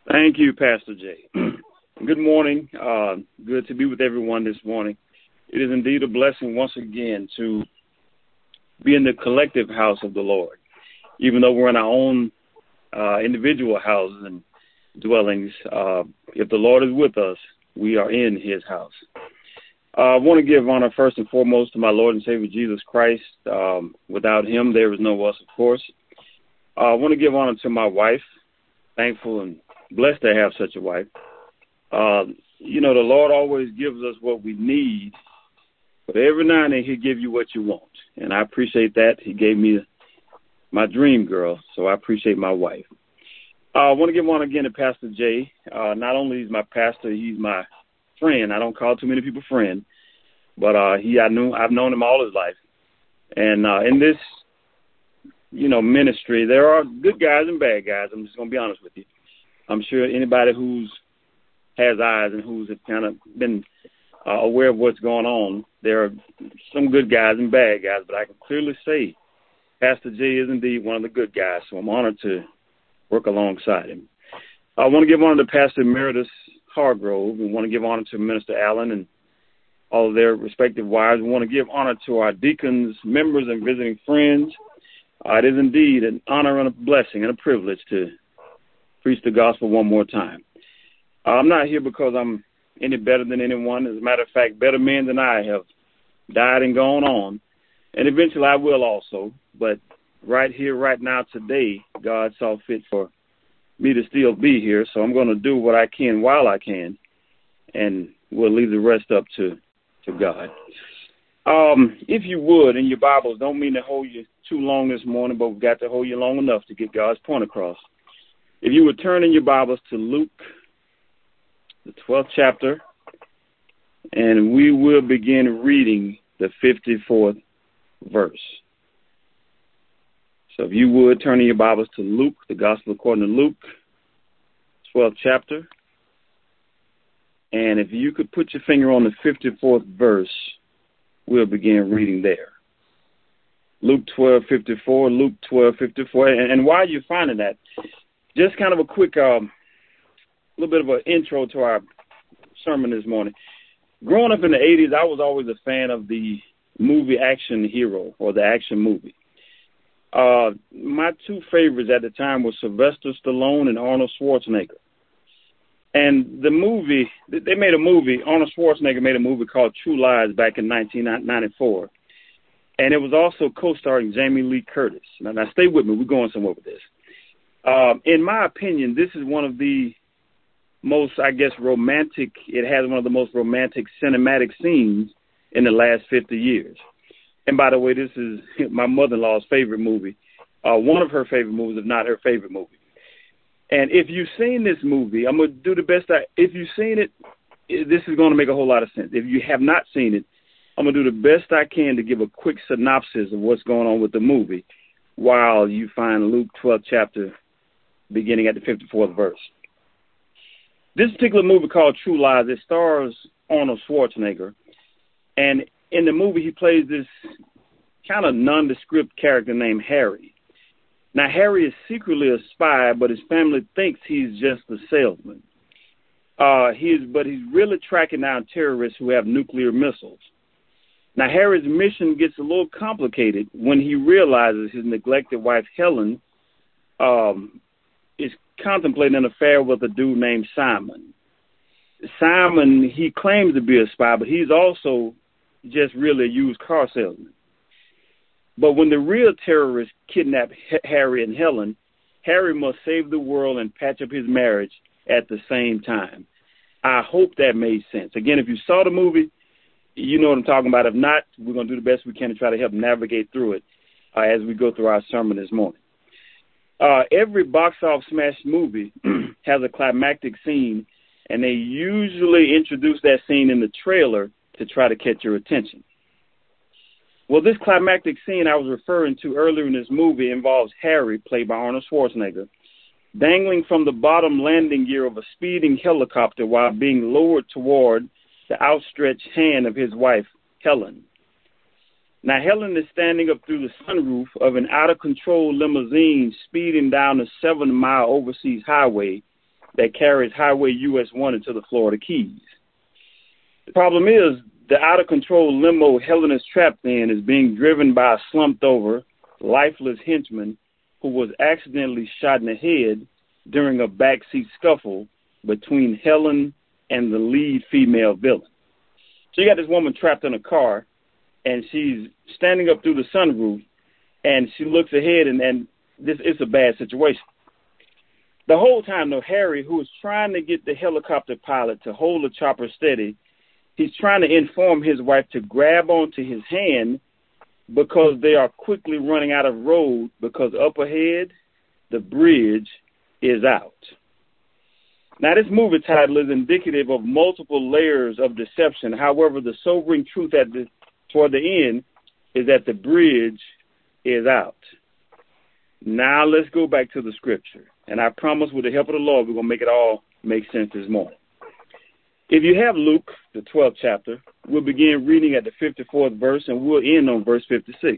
Thank you, Pastor Jay. Good morning. Good to be with everyone this morning. It is indeed a blessing once again to be in the collective house of the Lord. Even though we're in our own individual houses and dwellings, if the Lord is with us, we are in his house. I want to give honor first and foremost to my Lord and Savior Jesus Christ. Without him, there is no us, of course. I want to give honor to my wife. Thankful and blessed to have such a wife. The Lord always gives us what we need, but every now and then he'll give you what you want. And I appreciate that. He gave me my dream girl, so I appreciate my wife. I want to give honor again to Pastor Jay. Not only is my pastor, he's my friend. I don't call too many people friend, but I've known him all his life. And in this, ministry, there are good guys and bad guys. I'm just going to be honest with you. I'm sure anybody who's has eyes and who's kind of been aware of what's going on, there are some good guys and bad guys, but I can clearly say Pastor Jay is indeed one of the good guys, so I'm honored to work alongside him. I want to give honor to Pastor Emeritus Hargrove. We want to give honor to Minister Allen and all of their respective wives. We want to give honor to our deacons, members, and visiting friends. It is indeed an honor and a blessing and a privilege to preach the gospel one more time. I'm not here because I'm any better than anyone. As a matter of fact, better men than I have died and gone on, and eventually I will also. But right here, right now, today, God saw fit for me to still be here, so I'm going to do what I can while I can, and we'll leave the rest up to God. If you would, in your Bibles, don't mean to hold you too long this morning, but we've got to hold you long enough to get God's point across. If you would turn in your Bibles to Luke, the 12th chapter, and we will begin reading the 54th verse. So if you would turn in your Bibles to Luke, the Gospel according to Luke, 12th chapter, and if you could put your finger on the 54th verse, we'll begin reading there. Luke 12:54, Luke 12:54, and while you're finding that, just kind of a quick, little bit of an intro to our sermon this morning. Growing up in the 80s, I was always a fan of the movie action hero or the action movie. My two favorites at the time were Sylvester Stallone and Arnold Schwarzenegger. And the movie, they made a movie, Arnold Schwarzenegger made a movie called True Lies back in 1994. And it was also co-starring Jamie Lee Curtis. Now stay with me. We're going somewhere with this. In my opinion, this is one of the most, romantic, it has one of the most romantic cinematic scenes in the last 50 years. And by the way, this is my mother-in-law's favorite movie, one of her favorite movies, if not her favorite movie. And if you've seen this movie, I'm going to do the best if you've seen it, this is going to make a whole lot of sense. If you have not seen it, I'm going to do the best I can to give a quick synopsis of what's going on with the movie while you find Luke 12th chapter beginning at the 54th verse. This particular movie called True Lies, it stars Arnold Schwarzenegger. And in the movie, he plays this kind of nondescript character named Harry. Now, Harry is secretly a spy, but his family thinks he's just a salesman. But he's really tracking down terrorists who have nuclear missiles. Now, Harry's mission gets a little complicated when he realizes his neglected wife, Helen, is contemplating an affair with a dude named Simon. Simon, he claims to be a spy, but he's also just really a used car salesman. But when the real terrorists kidnap Harry and Helen, Harry must save the world and patch up his marriage at the same time. I hope that made sense. Again, if you saw the movie, you know what I'm talking about. If not, we're going to do the best we can to try to help navigate through it as we go through our sermon this morning. Every box office smash movie has a climactic scene, and they usually introduce that scene in the trailer to try to catch your attention. Well, this climactic scene I was referring to earlier in this movie involves Harry, played by Arnold Schwarzenegger, dangling from the bottom landing gear of a speeding helicopter while being lowered toward the outstretched hand of his wife, Helen. Now, Helen is standing up through the sunroof of an out-of-control limousine speeding down a 7-mile overseas highway that carries Highway US 1 into the Florida Keys. The problem is the out-of-control limo Helen is trapped in is being driven by a slumped-over, lifeless henchman who was accidentally shot in the head during a backseat scuffle between Helen and the lead female villain. So you got this woman trapped in a car, and she's standing up through the sunroof, and she looks ahead, and this is a bad situation. The whole time, though, Harry, who is trying to get the helicopter pilot to hold the chopper steady, he's trying to inform his wife to grab onto his hand because they are quickly running out of road because up ahead, the bridge is out. Now, this movie title is indicative of multiple layers of deception. However, the sobering truth toward the end is that the bridge is out. Now, let's go back to the scripture. And I promise with the help of the Lord, we're going to make it all make sense this morning. If you have Luke, the 12th chapter, we'll begin reading at the 54th verse, and we'll end on verse 56.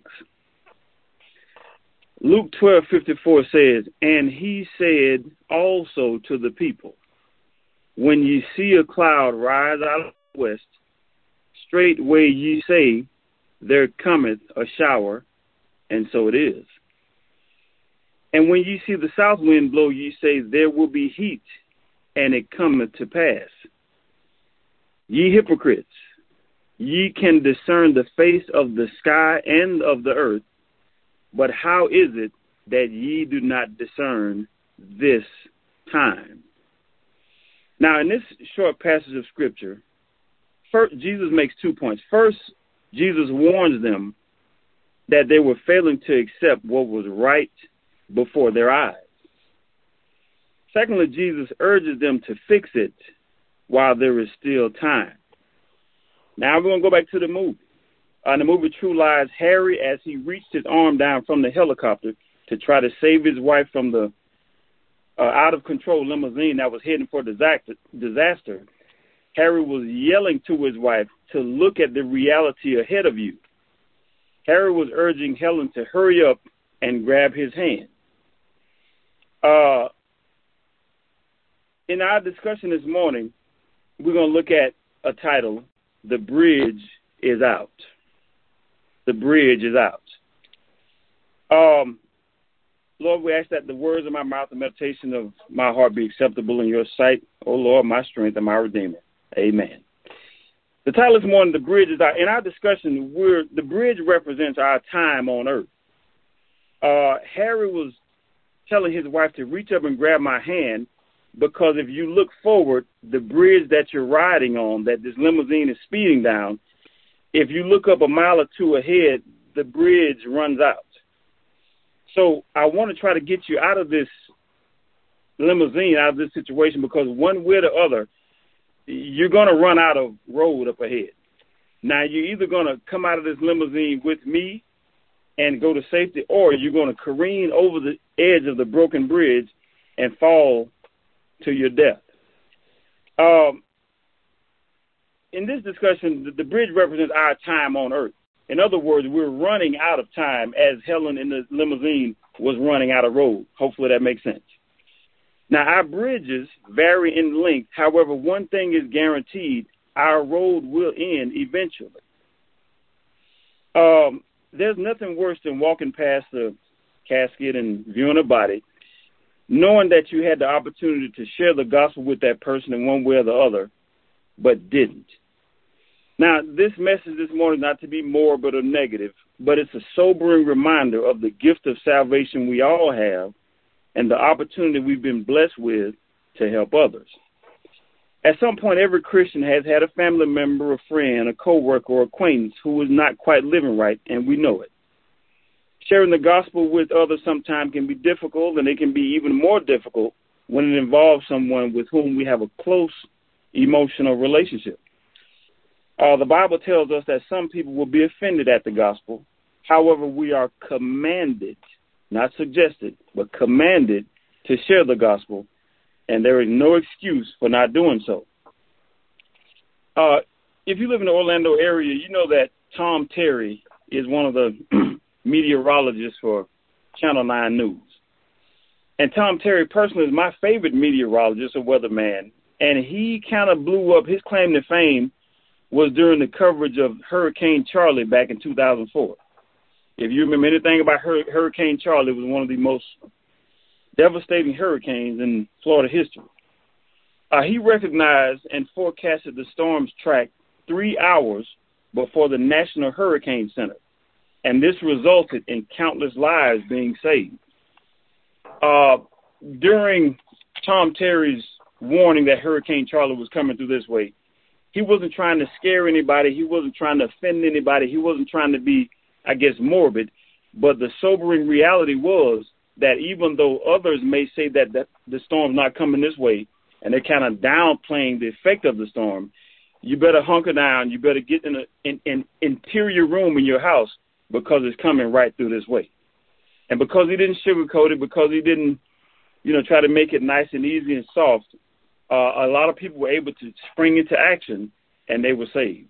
Luke 12:54 says, "And he said also to the people, when ye see a cloud rise out of the west, straightway ye say, there cometh a shower, and so it is. And when ye see the south wind blow, ye say, there will be heat, and it cometh to pass. Ye hypocrites, ye can discern the face of the sky and of the earth, but how is it that ye do not discern this time?" Now, in this short passage of Scripture, first, Jesus makes 2 points. First, Jesus warns them that they were failing to accept what was right before their eyes. Secondly, Jesus urges them to fix it while there is still time. Now we're going to go back to the movie. In the movie True Lies, Harry, as he reached his arm down from the helicopter to try to save his wife from the out-of-control limousine that was heading for disaster, Harry was yelling to his wife to look at the reality ahead of you. Harry was urging Helen to hurry up and grab his hand. In our discussion this morning, we're going to look at a title, The Bridge is Out. The bridge is out. Lord, we ask that the words of my mouth and meditation of my heart be acceptable in your sight. O Lord, my strength and my redeemer. Amen. The title this morning, The Bridge is Out. In our discussion, the bridge represents our time on earth. Harry was telling his wife to reach up and grab my hand because if you look forward, the bridge that you're riding on, that this limousine is speeding down, if you look up a mile or two ahead, the bridge runs out. So I want to try to get you out of this limousine, out of this situation, because one way or the other, you're going to run out of road up ahead. Now, you're either going to come out of this limousine with me and go to safety, or you're going to careen over the edge of the broken bridge and fall to your death. In this discussion, the bridge represents our time on earth. In other words, we're running out of time as Helen in the limousine was running out of road. Hopefully that makes sense. Now, our bridges vary in length. However, one thing is guaranteed, our road will end eventually. There's nothing worse than walking past the casket and viewing a body, knowing that you had the opportunity to share the gospel with that person in one way or the other, but didn't. Now, this message this morning is not to be morbid or negative, but it's a sobering reminder of the gift of salvation we all have and the opportunity we've been blessed with to help others. At some point, every Christian has had a family member, a friend, a coworker, or acquaintance who is not quite living right, and we know it. Sharing the gospel with others sometimes can be difficult, and it can be even more difficult when it involves someone with whom we have a close emotional relationship. The Bible tells us that some people will be offended at the gospel. However, we are commanded, not suggested, but commanded to share the gospel, and there is no excuse for not doing so. If you live in the Orlando area, you know that Tom Terry is one of the meteorologists for Channel 9 News. And Tom Terry personally is my favorite meteorologist or weatherman. And he kind of blew up. His claim to fame was during the coverage of Hurricane Charlie back in 2004. If you remember anything about Hurricane Charlie, it was one of the most devastating hurricanes in Florida history. He recognized and forecasted the storm's track 3 hours before the National Hurricane Center, and this resulted in countless lives being saved. During Tom Terry's warning that Hurricane Charlie was coming through this way, he wasn't trying to scare anybody. He wasn't trying to offend anybody. He wasn't trying to be, I guess, morbid. But the sobering reality was that even though others may say that the storm's not coming this way, and they're kind of downplaying the effect of the storm, you better hunker down. You better get in an interior room in your house because it's coming right through this way. And because he didn't sugarcoat it, because he didn't, try to make it nice and easy and soft, a lot of people were able to spring into action, and they were saved.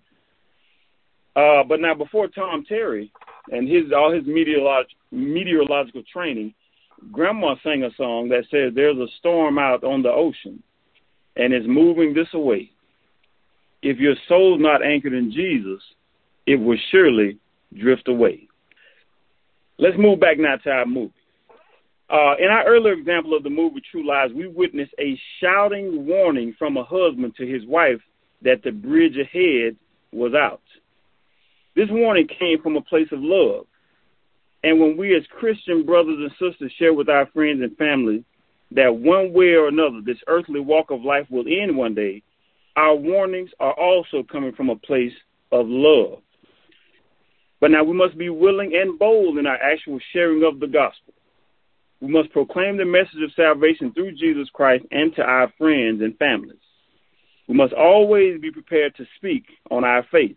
But now, before Tom Terry and all his meteorological training, Grandma sang a song that says, "There's a storm out on the ocean, and it's moving this away. If your soul's not anchored in Jesus, it will surely drift away." Let's move back now to our movie. In our earlier example of the movie True Lies, we witnessed a shouting warning from a husband to his wife that the bridge ahead was out. This warning came from a place of love. And when we as Christian brothers and sisters share with our friends and family that one way or another this earthly walk of life will end one day, our warnings are also coming from a place of love. But now we must be willing and bold in our actual sharing of the gospel. We must proclaim the message of salvation through Jesus Christ and to our friends and families. We must always be prepared to speak on our faith.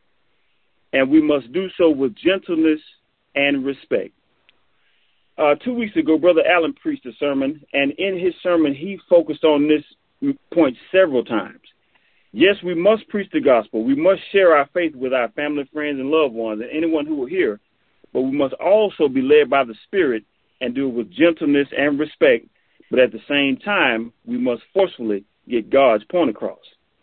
And we must do so with gentleness and respect. 2 weeks ago, Brother Allen preached a sermon, and in his sermon, he focused on this point several times. Yes, we must preach the gospel. We must share our faith with our family, friends, and loved ones, and anyone who will hear. But we must also be led by the Spirit and do it with gentleness and respect. But at the same time, we must forcefully get God's point across.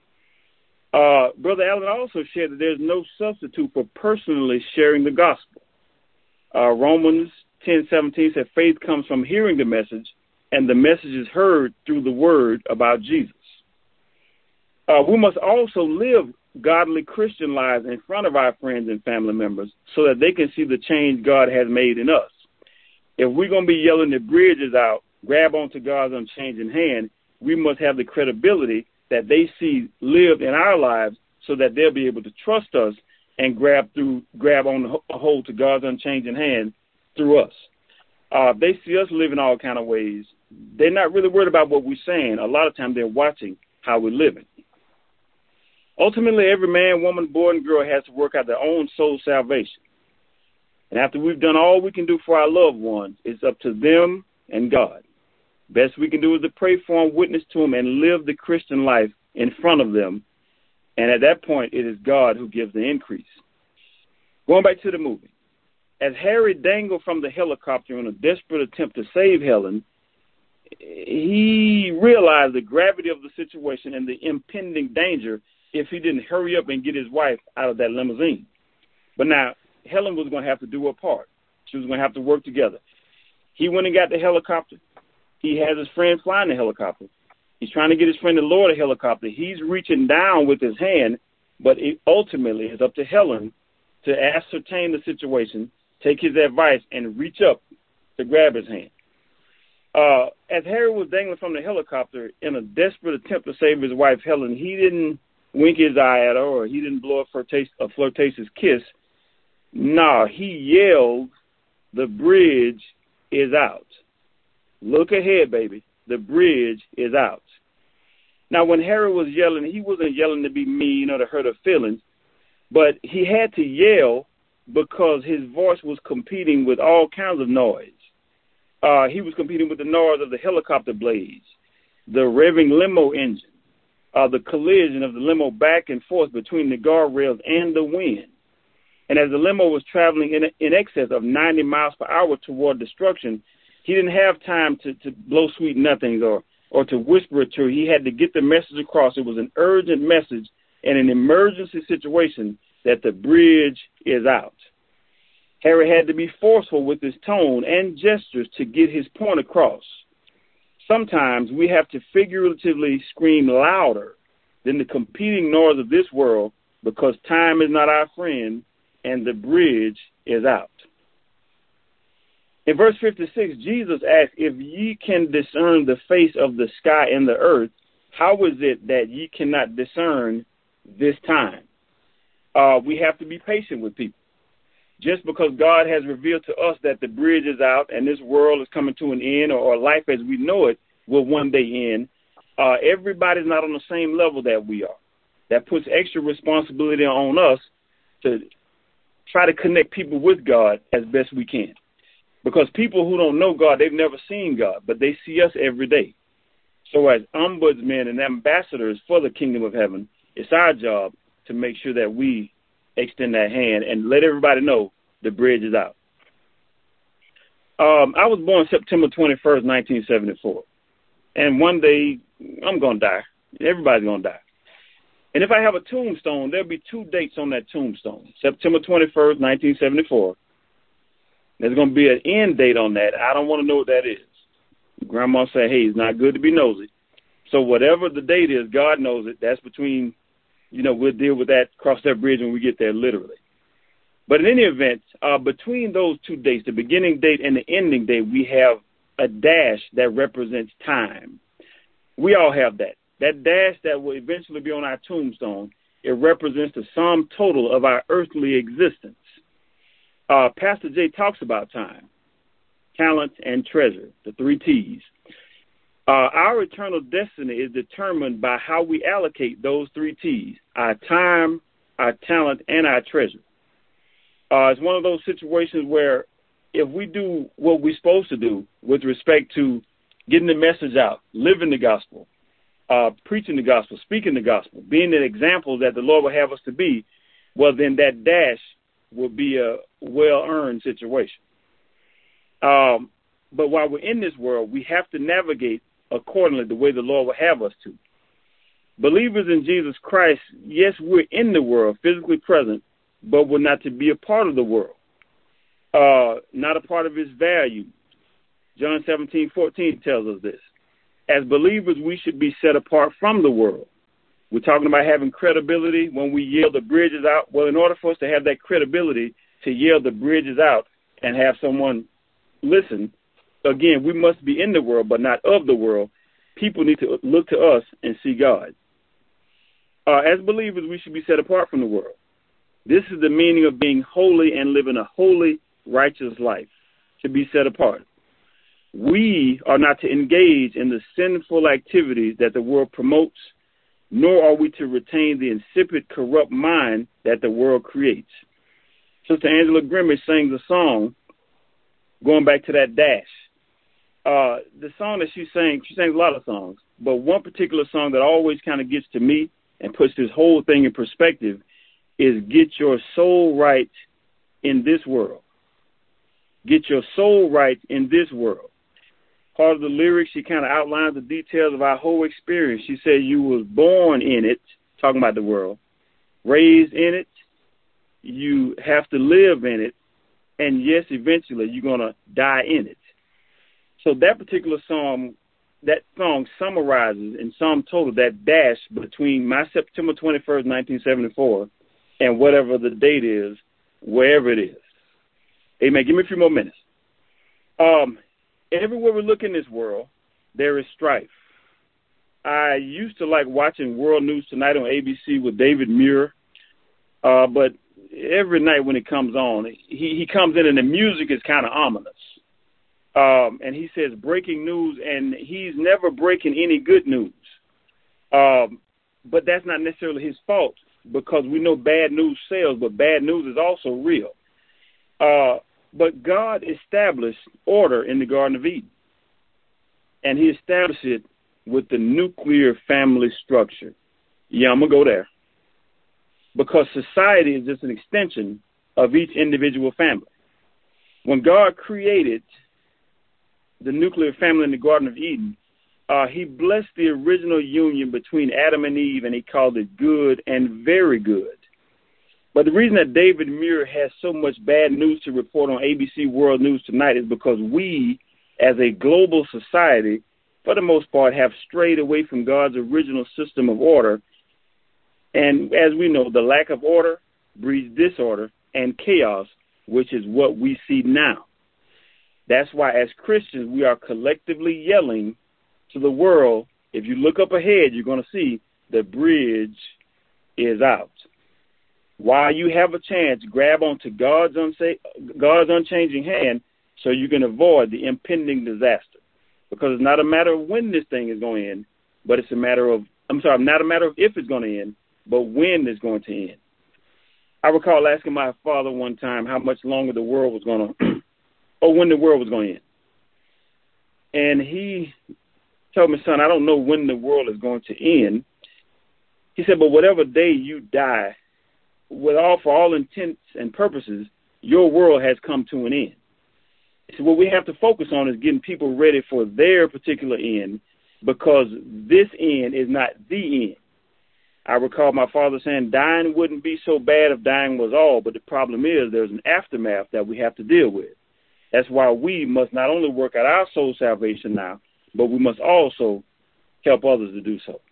Brother Allen also shared that there's no substitute for personally sharing the gospel. Romans 10:17 said faith comes from hearing the message, and the message is heard through the word about Jesus. We must also live godly Christian lives in front of our friends and family members so that they can see the change God has made in us. If we're going to be yelling the bridge is out, grab onto God's unchanging hand, we must have the credibility that they see lived in our lives so that they'll be able to trust us and grab on a hold to God's unchanging hand through us. They see us living all kind of ways. They're not really worried about what we're saying. A lot of times they're watching how we're living. Ultimately, every man, woman, boy, and girl has to work out their own soul salvation. And after we've done all we can do for our loved ones, it's up to them and God. Best we can do is to pray for them, witness to them, and live the Christian life in front of them. And at that point, it is God who gives the increase. Going back to the movie. As Harry dangled from the helicopter in a desperate attempt to save Helen, he realized the gravity of the situation and the impending danger if he didn't hurry up and get his wife out of that limousine. But now, Helen was going to have to do her part. She was going to have to work together. He went and got the helicopter. He has his friend flying the helicopter. He's trying to get his friend to lower the helicopter. He's reaching down with his hand, but it ultimately is up to Helen to ascertain the situation, take his advice, and reach up to grab his hand. As Harry was dangling from the helicopter in a desperate attempt to save his wife, Helen, he didn't wink his eye at her or he didn't blow a flirtatious kiss. No, he yelled, "The bridge is out. Look ahead, baby. The bridge is out." Now, when Harry was yelling, he wasn't yelling to be mean or to hurt her feelings, but he had to yell because his voice was competing with all kinds of noise. He was competing with the noise of the helicopter blades, the revving limo engine, the collision of the limo back and forth between the guardrails and the wind. And as the limo was traveling in excess of 90 miles per hour toward destruction, He didn't have time to blow sweet nothings or to whisper it to her. He had to get the message across. It was an urgent message and an emergency situation that the bridge is out. Harry had to be forceful with his tone and gestures to get his point across. Sometimes we have to figuratively scream louder than the competing noise of this world because time is not our friend and the bridge is out. In verse 56, Jesus asked, if ye can discern the face of the sky and the earth, how is it that ye cannot discern this time? We have to be patient with people. Just because God has revealed to us that the bridge is out and this world is coming to an end, or life as we know it will one day end, everybody's not on the same level that we are. That puts extra responsibility on us to try to connect people with God as best we can. Because people who don't know God, they've never seen God, but they see us every day. So as ombudsmen and ambassadors for the kingdom of heaven, it's our job to make sure that we extend that hand and let everybody know the bridge is out. I was born September 21st, 1974. And one day, I'm going to die. Everybody's going to die. And if I have a tombstone, there'll be 2 dates on that tombstone. September 21st, 1974. There's going to be an end date on that. I don't want to know what that is. Grandma said, hey, it's not good to be nosy. So whatever the date is, God knows it. That's between, we'll deal with that, cross that bridge when we get there, literally. But in any event, between those 2 dates, the beginning date and the ending date, we have a dash that represents time. We all have that. That dash that will eventually be on our tombstone, it represents the sum total of our earthly existence. Pastor Jay talks about time, talent, and treasure, the 3 T's. Our eternal destiny is determined by how we allocate those 3 T's, our time, our talent, and our treasure. It's one of those situations where if we do what we're supposed to do with respect to getting the message out, living the gospel, preaching the gospel, speaking the gospel, being the example that the Lord will have us to be, well, then that dash will be a well-earned situation. But while we're in this world, we have to navigate accordingly the way the Lord will have us to. Believers in Jesus Christ, yes, we're in the world, physically present, but we're not to be a part of the world, not a part of its value. John 17:14 tells us this. As believers, we should be set apart from the world. We're talking about having credibility when we yell the bridges out. Well, in order for us to have that credibility to yell the bridges out and have someone listen, again, we must be in the world, but not of the world. People need to look to us and see God. As believers, we should be set apart from the world. This is the meaning of being holy and living a holy, righteous life, to be set apart. We are not to engage in the sinful activities that the world promotes, nor are we to retain the insipid, corrupt mind that the world creates. Sister Angela Grimmage sings a song, going back to that dash. The song that she sings a lot of songs, but one particular song that always kind of gets to me and puts this whole thing in perspective is Get Your Soul Right in This World. Get your soul right in this world. Part of the lyrics, she kind of outlines the details of our whole experience. She said you was born in it, talking about the world, raised in it, you have to live in it, and yes, eventually you're going to die in it. So that particular song, that song summarizes in sum total that dash between my September 21st, 1974, and whatever the date is, wherever it is. Amen. Give me a few more minutes. Everywhere we look in this world, there is strife. I used to like watching World News Tonight on ABC with David Muir, but every night when it comes on, he comes in and the music is kind of ominous. And he says breaking news, and he's never breaking any good news. But that's not necessarily his fault, because we know bad news sells, but bad news is also real. But God established order in the Garden of Eden, and he established it with the nuclear family structure. Yeah, I'm going to go there. Because society is just an extension of each individual family. When God created the nuclear family in the Garden of Eden, he blessed the original union between Adam and Eve, and he called it good and very good. But the reason that David Muir has so much bad news to report on ABC World News tonight is because we, as a global society, for the most part, have strayed away from God's original system of order. And as we know, the lack of order breeds disorder and chaos, which is what we see now. That's why, as Christians, we are collectively yelling to the world, if you look up ahead, you're going to see the bridge is out. While you have a chance, grab onto God's unchanging hand so you can avoid the impending disaster. Because it's not a matter of when this thing is going to end, but it's not a matter of if it's going to end, but when it's going to end. I recall asking my father one time how much longer the world was going to, or when the world was going to end. And he told me, son, I don't know when the world is going to end. He said, but whatever day you die, for all intents and purposes, your world has come to an end. So what we have to focus on is getting people ready for their particular end, because this end is not the end. I recall my father saying dying wouldn't be so bad if dying was all, but the problem is there's an aftermath that we have to deal with. That's why we must not only work out our soul salvation now, but we must also help others to do so.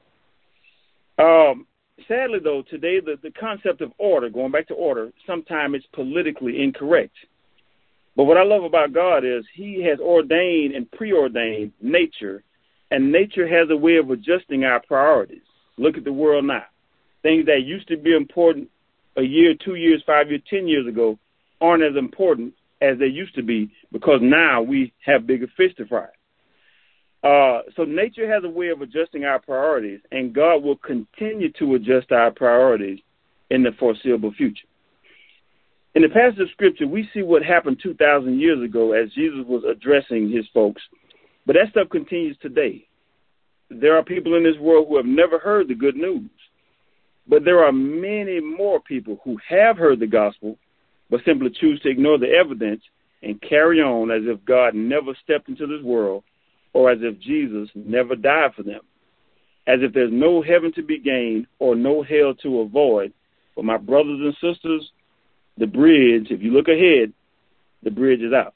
Sadly, though, today the concept of order, going back to order, sometimes it's politically incorrect. But what I love about God is he has ordained and preordained nature, and nature has a way of adjusting our priorities. Look at the world now. Things that used to be important a year, 2 years, 5 years, 10 years ago aren't as important as they used to be, because now we have bigger fish to fry. So nature has a way of adjusting our priorities, and God will continue to adjust our priorities in the foreseeable future. In the passage of Scripture, we see what happened 2,000 years ago as Jesus was addressing his folks, but that stuff continues today. There are people in this world who have never heard the good news, but there are many more people who have heard the gospel but simply choose to ignore the evidence and carry on as if God never stepped into this world, or as if Jesus never died for them, as if there's no heaven to be gained or no hell to avoid. But my brothers and sisters, the bridge, if you look ahead, the bridge is out.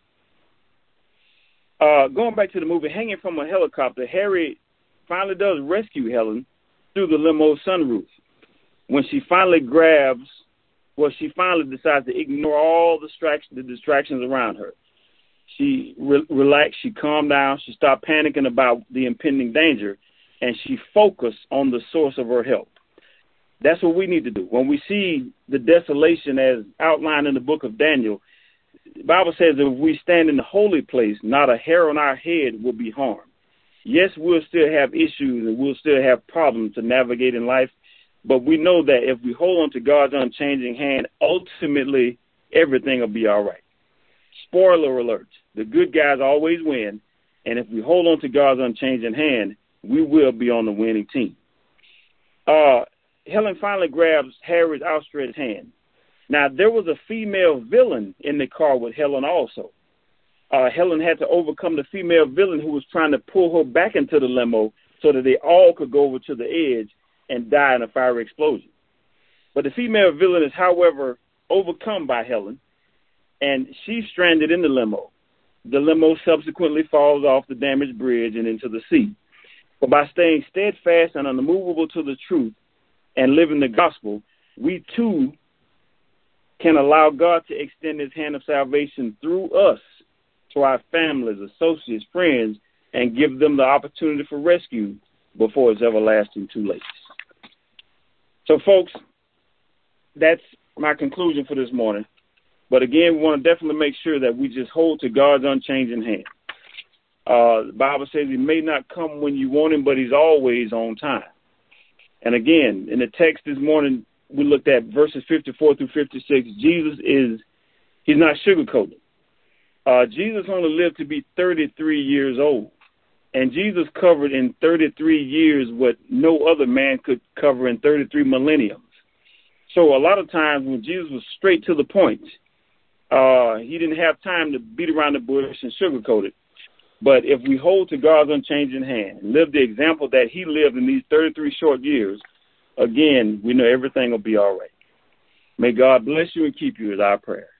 Going back to the movie, hanging from a helicopter, Harry finally does rescue Helen through the limo sunroof. When she finally decides to ignore all the distractions around her. She relaxed, she calmed down, she stopped panicking about the impending danger, and she focused on the source of her help. That's what we need to do. When we see the desolation as outlined in the book of Daniel, the Bible says that if we stand in the holy place, not a hair on our head will be harmed. Yes, we'll still have issues and we'll still have problems to navigate in life, but we know that if we hold on to God's unchanging hand, ultimately everything will be all right. Spoiler alert, the good guys always win, and if we hold on to God's unchanging hand, we will be on the winning team. Helen finally grabs Harry's outstretched hand. Now, there was a female villain in the car with Helen also. Helen had to overcome the female villain who was trying to pull her back into the limo so that they all could go over to the edge and die in a fiery explosion. But the female villain is, however, overcome by Helen, and she's stranded in the limo. The limo subsequently falls off the damaged bridge and into the sea. But by staying steadfast and unmovable to the truth and living the gospel, we too can allow God to extend his hand of salvation through us to our families, associates, friends, and give them the opportunity for rescue before it's everlasting too late. So, folks, that's my conclusion for this morning. But again, we want to definitely make sure that we just hold to God's unchanging hand. The Bible says he may not come when you want him, but he's always on time. And again, in the text this morning, we looked at verses 54 through 56. He's not sugarcoating. Jesus only lived to be 33 years old. And Jesus covered in 33 years what no other man could cover in 33 millenniums. So a lot of times when Jesus was straight to the point, he didn't have time to beat around the bush and sugarcoat it. But if we hold to God's unchanging hand and live the example that he lived in these 33 short years, again, we know everything will be all right. May God bless you and keep you is our prayer.